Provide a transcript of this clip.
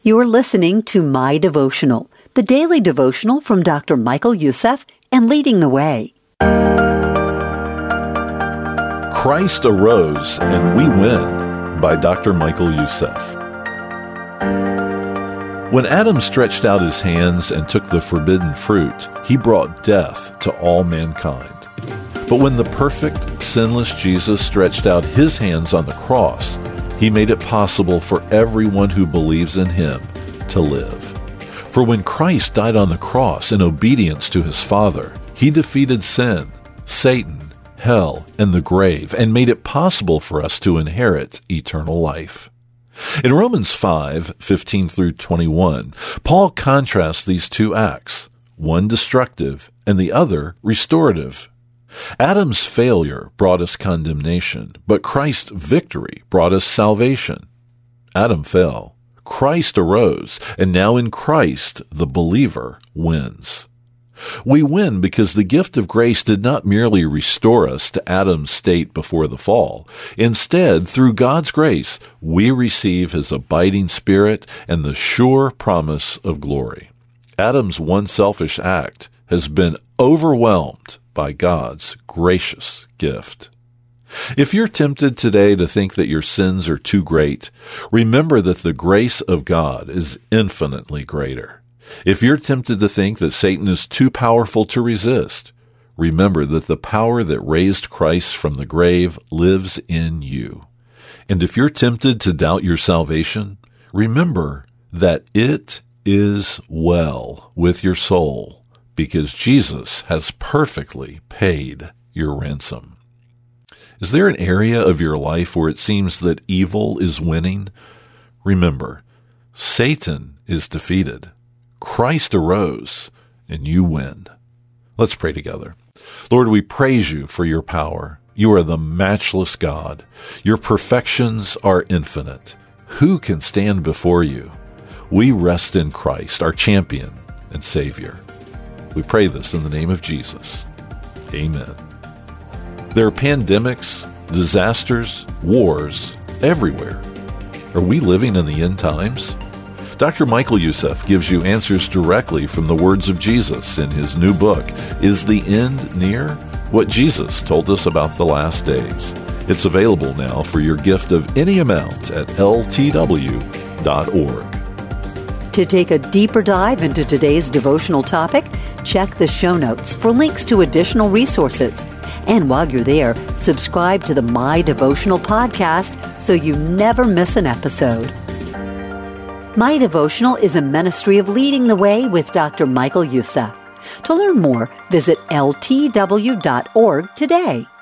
You're listening to My Devotional, the daily devotional from Dr. Michael Youssef and Leading the Way. Christ Arose and We Win by Dr. Michael Youssef. When Adam stretched out his hands and took the forbidden fruit, he brought death to all mankind. But when the perfect, sinless Jesus stretched out his hands on the cross, he made it possible for everyone who believes in him to live. For when Christ died on the cross in obedience to his Father, he defeated sin, Satan, hell, and the grave, and made it possible for us to inherit eternal life. In Romans 5:15 through 21, Paul contrasts these two acts, one destructive and the other restorative. Adam's failure brought us condemnation, but Christ's victory brought us salvation. Adam fell. Christ arose, and now in Christ, the believer wins. We win because the gift of grace did not merely restore us to Adam's state before the fall. Instead, through God's grace, we receive his abiding spirit and the sure promise of glory. Adam's one selfish act has been overwhelmed by God's gracious gift. If you're tempted today to think that your sins are too great, remember that the grace of God is infinitely greater. If you're tempted to think that Satan is too powerful to resist, remember that the power that raised Christ from the grave lives in you. And if you're tempted to doubt your salvation, remember that it is well with your soul, because Jesus has perfectly paid your ransom. Is there an area of your life where it seems that evil is winning? Remember, Satan is defeated. Christ arose, and you win. Let's pray together. Lord, we praise you for your power. You are the matchless God. Your perfections are infinite. Who can stand before you? We rest in Christ, our champion and Savior. We pray this in the name of Jesus. Amen. There are pandemics, disasters, wars everywhere. Are we living in the end times? Dr. Michael Youssef gives you answers directly from the words of Jesus in his new book, Is the End Near? What Jesus told us about the last days. It's available now for your gift of any amount at ltw.org. To take a deeper dive into today's devotional topic, check the show notes for links to additional resources. And while you're there, subscribe to the My Devotional podcast so you never miss an episode. My Devotional is a ministry of Leading the Way with Dr. Michael Youssef. To learn more, visit ltw.org today.